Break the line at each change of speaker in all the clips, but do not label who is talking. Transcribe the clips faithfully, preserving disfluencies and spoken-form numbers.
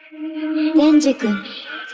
デンジ君。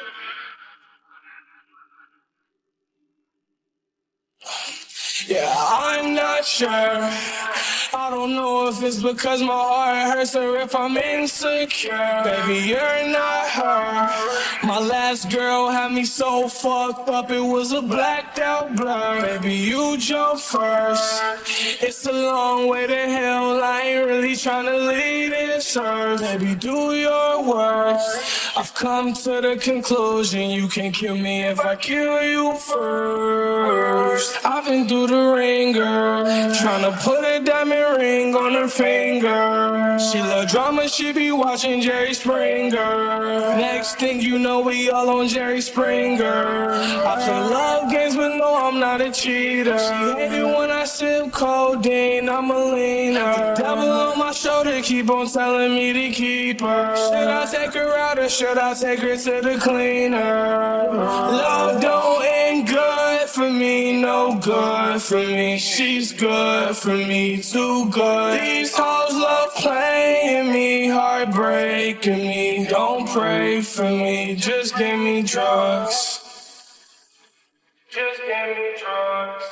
Yeah, I'm not sure. I don't know if it's because my heart hurts or if I'm insecure. Baby, you're not her. My last girl had me so fucked up, it was a blacked out blur. Baby, you jump first. It's a long way to hell, I ain't really tryna lead and serve. Baby, do your worst. I've come to the conclusion you can kill me if I kill you first. I've been through the ringer, tryna put a diamond ring on her finger. She love drama, she be watching Jerry Springer. Next thing you know, we all on Jerry Springer. I play love games, but no, I'm not a cheater. She hate it when I sip codeine, I'm a leaner. The devil on my shoulder keep on telling me to keep her. Should I take her out or should I take her to the cleaner? Love don't end good for me, no good for me. She's good for me, too good. These hoes love playing me, heartbreaking me. Don't pray for me, just give me drugs. Just give me drugs.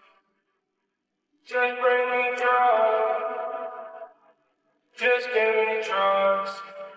Just bring me drugs. Just give me drugs.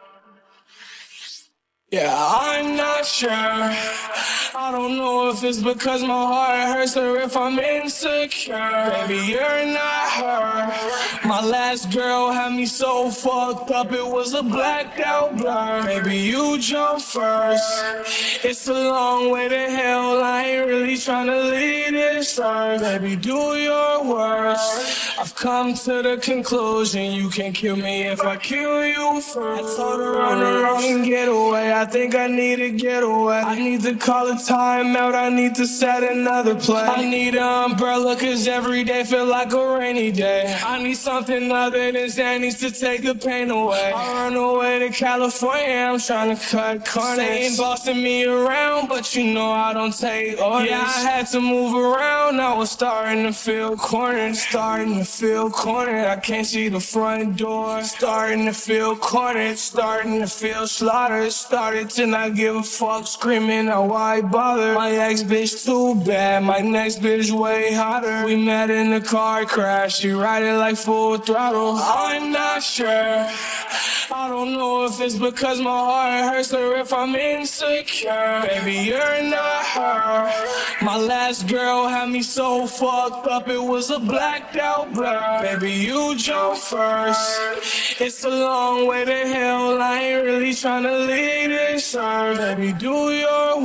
Yeah, I'm not sure. I don't know if it's because my heart hurts or if I'm insecure. Baby, you're not her. My last girl had me so fucked up, it was a blacked out blur. Baby, you jump first. It's a long way to hell, I ain't really tryna lead and serve. Baby, do your worst. I've come to the conclusion you can kill me if I kill you first. I told her run around and get away, I think I need to get away. I need to call a timeout, I need to set another play. I need an umbrella cause every day feel like a rainy day. I need something other than Xannies to take the pain away. I run away to California, I'm trying to cut corners. They ain't bossing me around, but you know I don't take orders. Yeah, I had to move around, I was starting to feel cornered. Starting to feel cornered, I can't see the front door. Starting to feel cornered, starting to feel slaughtered. Started to not give a fuck, screaming out why bother. My ex bitch too bad, my next bitch way hotter. We met in a car crash, she ride it like full throttle. I'm not sure. I don't know if it's because my heart hurts or if I'm insecure. Baby, you're not her. My last girl had me so fucked up, it was a blacked out blur. Baby, you jump first. It's a long way to hell, I ain't really tryna lead and serve. Baby, do your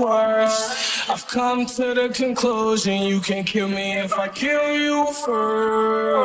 worst. I've come to the conclusion you can kill me if I kill you first.